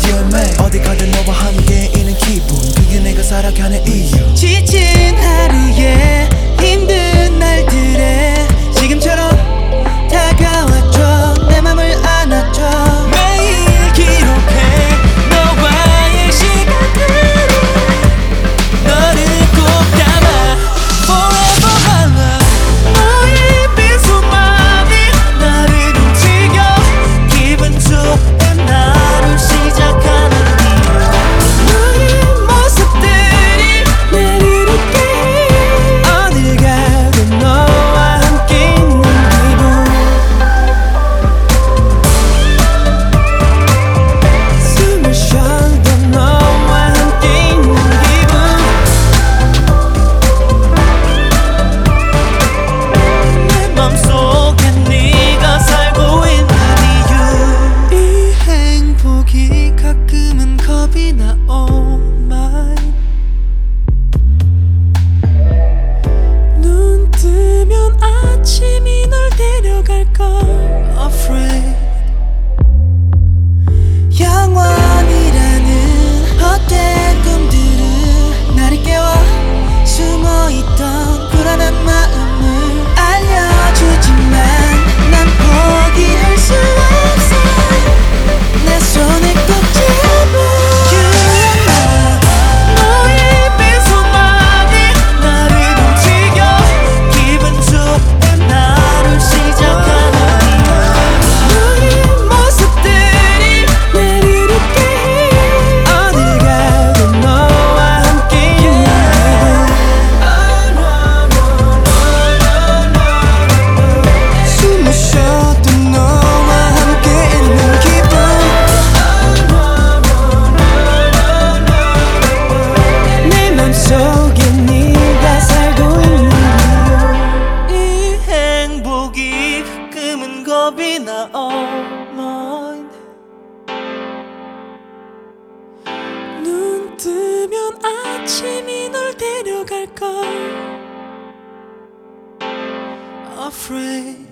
you and me 어디 가든 너와 함께 있는 기분 그게 내가 살아가는 이유 지친 하루에 힘든 날들에 지금처럼 다가와줘 내 맘을 안아줘 매일 기록해 너와의 시간들을 너를 꼭 담아 Forever my love 너의 미소만이 나를 움직여 기분 좋은 하루 시작하는 이유 너의 모습들이 내를 웃게 해 어딜 가든 너와 함께 있는 기분 숨을 쉬어도 너와 함께 있는 기분 내 맘속에 네가 살고 있는 이유 이 행복이 가끔은 겁이 나 Oh my 눈 뜨면 아침이 널 데려갈걸 Afraid 영원이라는 헛된 꿈들은 나를 깨워 숨어있던 불안한 마음을 알려주지만 난 포기할 수 없어 내 손을 꼭 잡아 You and I 너의 미소만이 나를 움직여 기분 좋은 하루 시작하는 이유 너의 모습들이 내를 웃게 해 어딜 가든 너와 함께 있는 기분 숨을 쉬어도 너와 함께 있는 기분 내 맘속에 네가 살고 있는 이유 이 행복이 가끔은 겁이 나 Oh mine 눈 뜨면 아침이 널 데려갈걸 Afraid